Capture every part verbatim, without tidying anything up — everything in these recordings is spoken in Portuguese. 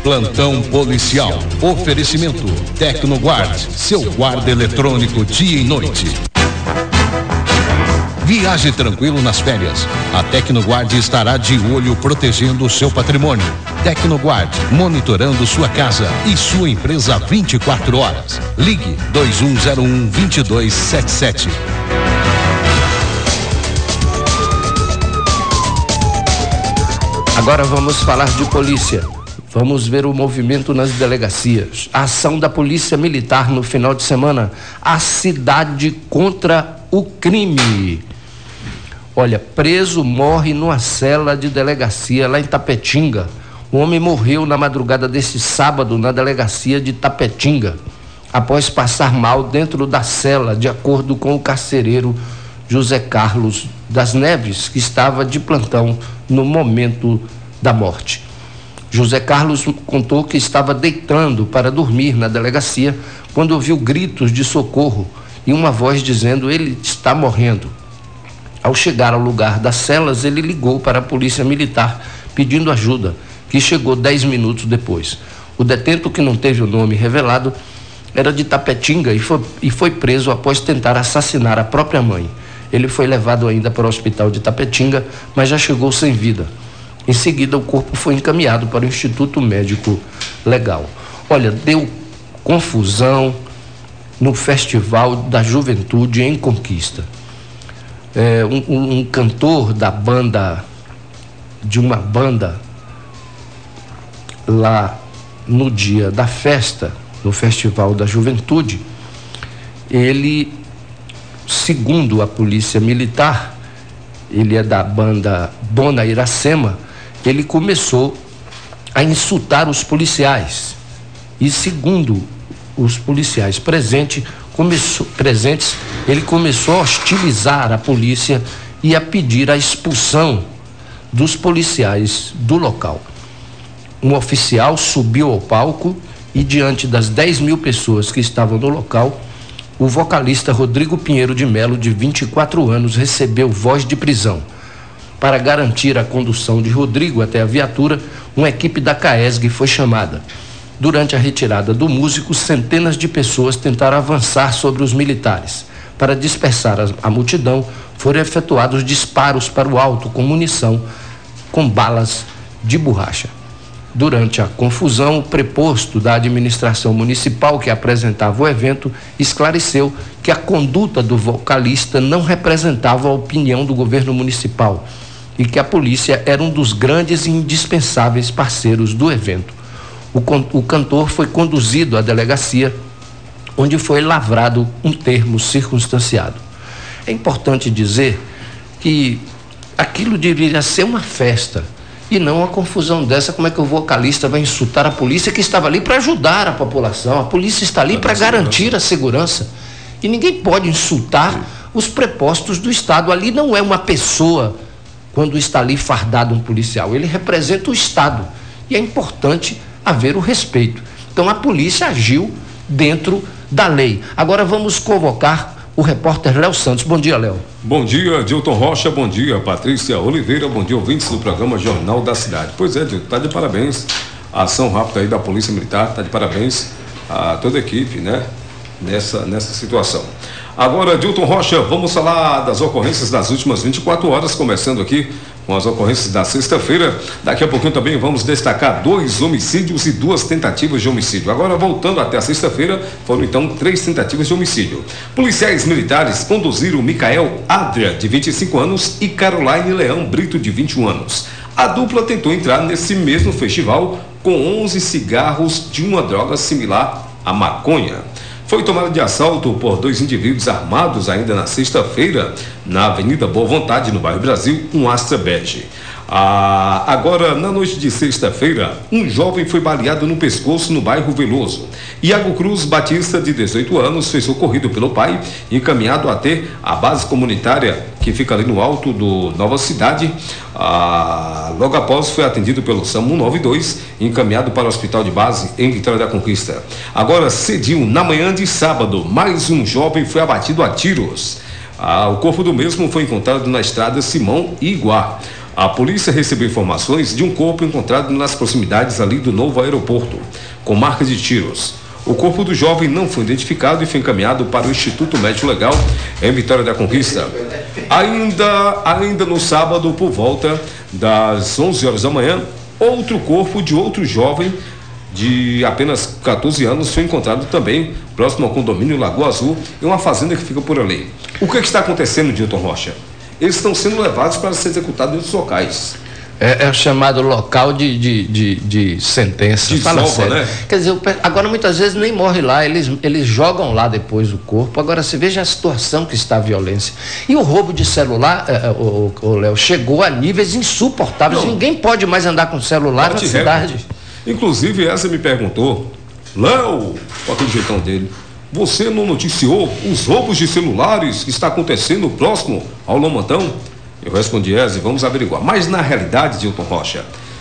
Plantão policial. Oferecimento Tecnoguard, seu guarda eletrônico dia e noite. Viaje tranquilo nas férias. A Tecnoguard estará de olho protegendo o seu patrimônio. Tecnoguard, monitorando sua casa e sua empresa vinte e quatro horas. Ligue dois um zero um, dois dois sete sete. Agora vamos falar de polícia. Vamos ver o movimento nas delegacias. A ação da Polícia Militar no final de semana. A cidade contra o crime. Olha, preso morre numa cela de delegacia lá em Tapetinga. O homem morreu na madrugada desse sábado na delegacia de Tapetinga, após passar mal dentro da cela, de acordo com o carcereiro José Carlos das Neves, que estava de plantão no momento da morte. José Carlos contou que estava deitando para dormir na delegacia quando ouviu gritos de socorro e uma voz dizendo: ele está morrendo. Ao chegar ao lugar das celas, ele ligou para a Polícia Militar pedindo ajuda, que chegou dez minutos depois. O detento, que não teve o nome revelado, era de Tapetinga e foi, e foi preso após tentar assassinar a própria mãe. Ele foi levado ainda para o hospital de Tapetinga, mas já chegou sem vida. Em seguida, o corpo foi encaminhado para o Instituto Médico Legal. Olha, deu confusão no Festival da Juventude em Conquista. É, um, um, um cantor da banda, de uma banda lá no dia da festa, no Festival da Juventude, ele, segundo a Polícia Militar, ele é da banda Dona Iracema, ele começou a insultar os policiais. E segundo os policiais presentes, começou, presentes, ele começou a hostilizar a polícia e a pedir a expulsão dos policiais do local. Um oficial subiu ao palco e, diante das dez mil pessoas que estavam no local, o vocalista Rodrigo Pinheiro de Melo, de vinte e quatro anos, recebeu voz de prisão. Para garantir a condução de Rodrigo até a viatura, uma equipe da CAESG foi chamada. Durante a retirada do músico, centenas de pessoas tentaram avançar sobre os militares. Para dispersar a, a multidão, foram efetuados disparos para o alto com munição, com balas de borracha. Durante a confusão, o preposto da administração municipal que apresentava o evento esclareceu que a conduta do vocalista não representava a opinião do governo municipal e que a polícia era um dos grandes e indispensáveis parceiros do evento. O, o cantor foi conduzido à delegacia, onde foi lavrado um termo circunstanciado. É importante dizer que aquilo deveria ser uma festa e não uma confusão dessa. Como é que o vocalista vai insultar a polícia, que estava ali para ajudar a população? A polícia está ali para garantir a segurança. E ninguém pode insultar os prepostos do Estado. Ali não é uma pessoa quando está ali fardado um policial. Ele representa o Estado. E é importante haver o respeito. Então a polícia agiu dentro da lei. Agora vamos convocar o repórter Léo Santos. Bom dia, Léo. Bom dia, Dilton Rocha. Bom dia, Patrícia Oliveira. Bom dia, ouvintes do programa Jornal da Cidade. Pois é, Dilton, tá de parabéns. A ação rápida aí da Polícia Militar, tá de parabéns a toda a equipe, né? Nessa, nessa situação. Agora, Dilton Rocha, vamos falar das ocorrências das últimas vinte e quatro horas, começando aqui com as ocorrências da sexta-feira. Daqui a pouquinho também vamos destacar dois homicídios e duas tentativas de homicídio. Agora, voltando até a sexta-feira, foram então três tentativas de homicídio. Policiais militares conduziram Micael Adria, de vinte e cinco anos, e Caroline Leão Brito, de vinte e um anos. A dupla tentou entrar nesse mesmo festival com onze cigarros de uma droga similar à maconha. Foi tomada de assalto por dois indivíduos armados ainda na sexta-feira, na Avenida Boa Vontade, no bairro Brasil, um Astra bege. Ah, agora, na noite de sexta-feira, um jovem foi baleado no pescoço no bairro Veloso. Iago Cruz Batista, de dezoito anos, foi socorrido pelo pai e encaminhado até a base comunitária que fica ali no alto do Nova Cidade. Ah, logo após foi atendido pelo SAMU noventa e dois e encaminhado para o hospital de base em Vitória da Conquista. Agora, cedinho, na manhã de sábado, mais um jovem foi abatido a tiros. Ah, o corpo do mesmo foi encontrado na estrada Simão Iguá. A polícia recebeu informações de um corpo encontrado nas proximidades ali do novo aeroporto, com marcas de tiros. O corpo do jovem não foi identificado e foi encaminhado para o Instituto Médico Legal em Vitória da Conquista. Ainda, ainda no sábado, por volta das onze horas da manhã, outro corpo de outro jovem de apenas catorze anos foi encontrado também próximo ao condomínio Lagoa Azul, em uma fazenda que fica por ali. O que, é que está acontecendo, Dilton Rocha? Eles estão sendo levados para ser executados em outros locais. É, é o chamado local de, de, de, de sentença. De Fala salva, sério. né? Quer dizer, agora muitas vezes nem morre lá, eles, eles jogam lá depois o corpo. Agora você veja a situação que está a violência. E o roubo de celular, é, o, o Léo, chegou a níveis insuportáveis. Não. Ninguém pode mais andar com celular na cidade. Recorde. Inclusive, essa me perguntou, Léo, com aquele jeitão dele, você não noticiou os roubos de celulares que está acontecendo próximo ao Lomantão? Eu respondi, Eze, vamos averiguar. Mas na realidade, Dilton Rocha,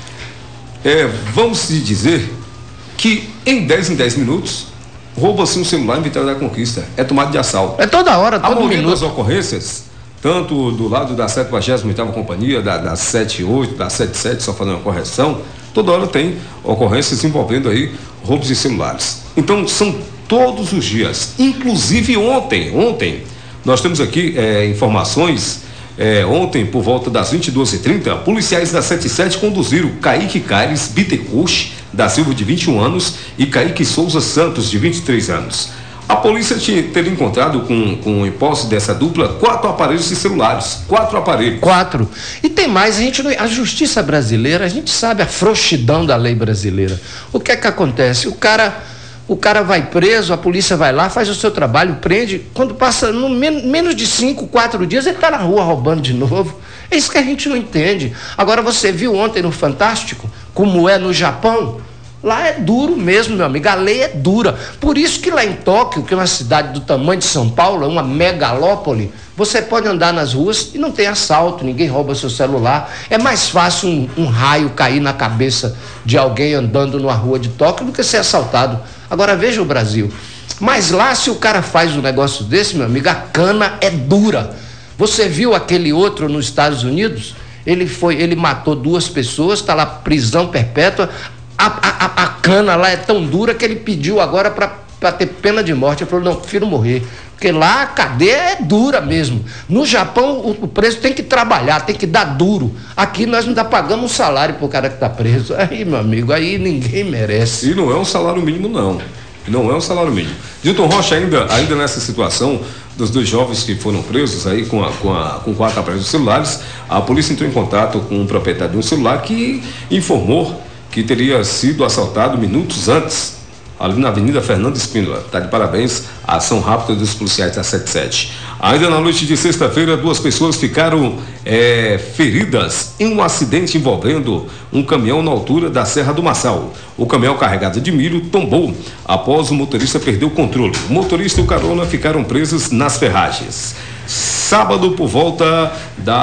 é, vamos dizer que em dez em dez minutos, rouba-se um celular em Vitória da Conquista. É tomado de assalto. É toda hora, todo minuto. A maioria minuto. das ocorrências, tanto do lado da setenta e oitava Companhia, da, da setenta e oito, da setenta e sete, só fazendo uma correção, toda hora tem ocorrências envolvendo aí roubos de celulares. Então, são todos os dias. Inclusive ontem, ontem, nós temos aqui é, informações. É, ontem, por volta das vinte e duas e trinta, policiais da setenta e sete conduziram Kaique Caires Bittencourt da Silva, de vinte e um anos, e Kaique Souza Santos, de vinte e três anos. A polícia tinha, teria encontrado com, com o posse dessa dupla quatro aparelhos de celulares. Quatro aparelhos. Quatro. E tem mais, a gente não, a justiça brasileira, a gente sabe a frouxidão da lei brasileira. O que é que acontece? O cara. O cara vai preso, a polícia vai lá, faz o seu trabalho, prende. Quando passa no men- menos de cinco, quatro dias, ele está na rua roubando de novo. É isso que a gente não entende. Agora, você viu ontem no Fantástico, como é no Japão? Lá é duro mesmo, meu amigo. A lei é dura. Por isso que lá em Tóquio, que é uma cidade do tamanho de São Paulo, é uma megalópole, você pode andar nas ruas e não tem assalto, ninguém rouba seu celular. É mais fácil um, um raio cair na cabeça de alguém andando numa rua de Tóquio do que ser assaltado. Agora veja o Brasil. Mas lá, se o cara faz um negócio desse, meu amigo, a cana é dura. Você viu aquele outro nos Estados Unidos? Ele foi, ele matou duas pessoas, está lá prisão perpétua. A, a, a cana lá é tão dura que ele pediu agora para ter pena de morte. Ele falou, não, prefiro morrer. Porque lá a cadeia é dura mesmo. No Japão o, o preso tem que trabalhar, tem que dar duro. Aqui nós ainda pagamos um salário pro cara que está preso. Aí, meu amigo, aí ninguém merece. E não é um salário mínimo, não. Não é um salário mínimo. Dilton Rocha, ainda, ainda nessa situação dos dois jovens que foram presos aí com, a, com, a, com quatro aparelhos celulares, a polícia entrou em contato com o proprietário de um celular que informou que teria sido assaltado minutos antes, ali na Avenida Fernando Espíndola. Está de parabéns a ação rápida dos policiais da setenta e sete. Ainda na noite de sexta-feira, duas pessoas ficaram é, feridas em um acidente envolvendo um caminhão na altura da Serra do Massal. O caminhão carregado de milho tombou após o motorista perder o controle. O motorista e o carona ficaram presos nas ferragens. Sábado, por volta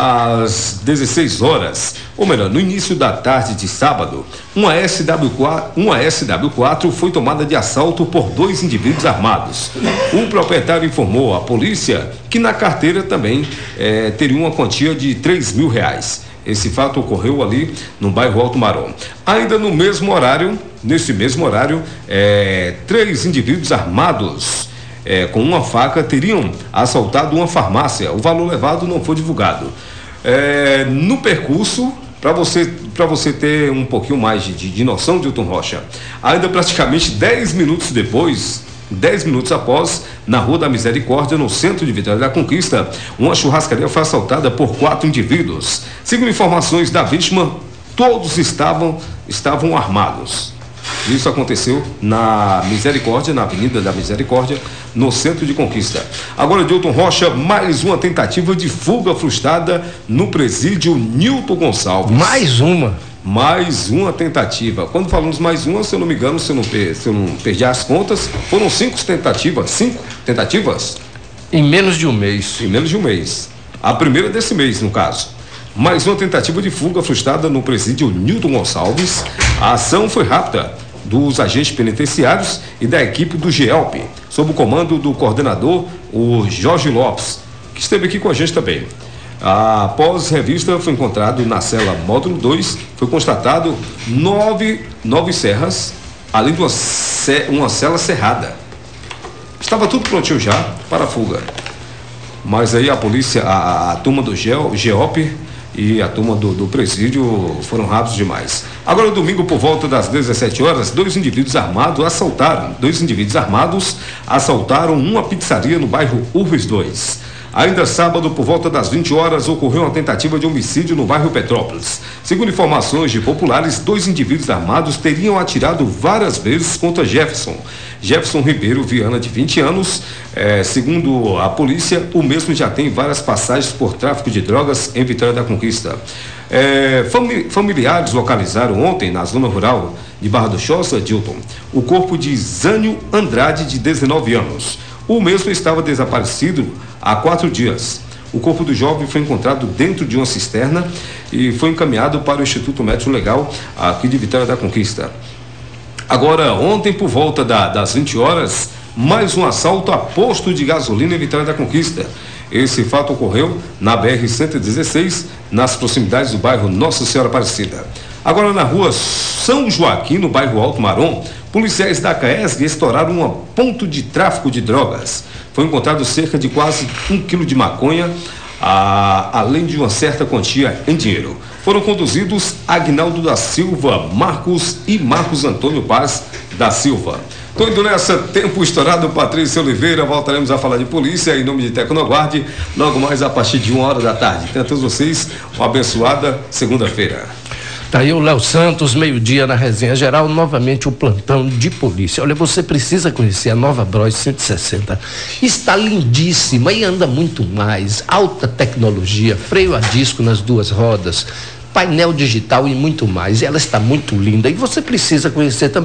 das dezesseis horas, ou melhor, no início da tarde de sábado, uma S W quatro, uma S W quatro foi tomada de assalto por dois indivíduos armados. O proprietário informou à polícia que na carteira também eh, teria uma quantia de três mil reais. Esse fato ocorreu ali no bairro Alto Marão. Ainda no mesmo horário, nesse mesmo horário, eh, três indivíduos armados É, com uma faca teriam assaltado uma farmácia. O valor levado não foi divulgado. É, no percurso, para você, para você ter um pouquinho mais de, de, de noção, Dilton Rocha, ainda praticamente dez minutos depois, dez minutos após, na Rua da Misericórdia, no centro de Vitória da Conquista, uma churrascaria foi assaltada por quatro indivíduos. Segundo informações da vítima, todos estavam, estavam armados. Isso aconteceu na Misericórdia, na Avenida da Misericórdia, no centro de Conquista. Agora, Dilton Rocha, mais uma tentativa de fuga frustrada no presídio Nilton Gonçalves. Mais uma? Mais uma tentativa. Quando falamos mais uma, se eu não me engano, se eu não, se eu não perdi as contas, foram cinco tentativas. Cinco tentativas? Em menos de um mês. Em menos de um mês. A primeira desse mês, no caso. Mais uma tentativa de fuga frustrada no presídio Nilton Gonçalves. A ação foi rápida dos agentes penitenciários e da equipe do G E L P, sob o comando do coordenador, o Jorge Lopes, que esteve aqui com a gente também. Após revista, foi encontrado na cela módulo dois, foi constatado nove, nove serras, além de uma, uma cela cerrada. Estava tudo prontinho já para a fuga. Mas aí a polícia, a, a turma do G O P e a turma do, do presídio foram rápidos demais. Agora, domingo, por volta das dezessete horas, dois indivíduos armados assaltaram, dois indivíduos armados assaltaram uma pizzaria no bairro Urbis dois. Ainda sábado, por volta das vinte horas, ocorreu uma tentativa de homicídio no bairro Petrópolis. Segundo informações de populares, dois indivíduos armados teriam atirado várias vezes contra Jefferson. Jefferson Ribeiro Viana, de vinte anos. É, segundo a polícia, o mesmo já tem várias passagens por tráfico de drogas em Vitória da Conquista. É, fami- familiares localizaram ontem, na zona rural de Barra do Choça, Dilton, o corpo de Zânio Andrade, de dezenove anos. O mesmo estava desaparecido há quatro dias. O corpo do jovem foi encontrado dentro de uma cisterna e foi encaminhado para o Instituto Médico Legal aqui de Vitória da Conquista. Agora, ontem, por volta da, das vinte horas, mais um assalto a posto de gasolina em Vitória da Conquista. Esse fato ocorreu na B R cento e dezesseis, nas proximidades do bairro Nossa Senhora Aparecida. Agora, na rua São Joaquim, no bairro Alto Marom, policiais da CAESG estouraram um ponto de tráfico de drogas. Foi encontrado cerca de quase um quilo de maconha, a, além de uma certa quantia em dinheiro. Foram conduzidos Agnaldo da Silva Marcos e Marcos Antônio Paz da Silva. Tô indo nessa, tempo estourado, Patrícia Oliveira. Voltaremos a falar de polícia em nome de Tecnoguarde, logo mais a partir de uma hora da tarde. Tenha a todos vocês uma abençoada segunda-feira. Tá aí o Léo Santos, meio-dia na Resenha Geral, novamente o plantão de polícia. Olha, você precisa conhecer a nova Bros cento e sessenta. Está lindíssima e anda muito mais. Alta tecnologia, freio a disco nas duas rodas, painel digital e muito mais. Ela está muito linda e você precisa conhecer também